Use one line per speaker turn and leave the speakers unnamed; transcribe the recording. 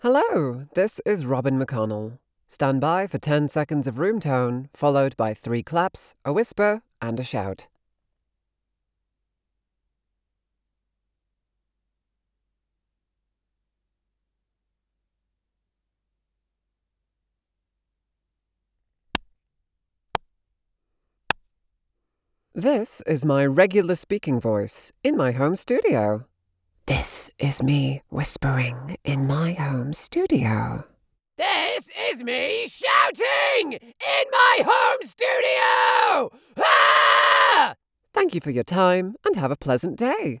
Hello, this is Robin McConnell. Stand by for 10 seconds of room tone, followed by 3 claps, a whisper, and a shout. This is my regular speaking voice in my home studio. This is me whispering in my home studio.
This is me shouting in my home studio! Ah!
Thank you for your time and have a pleasant day.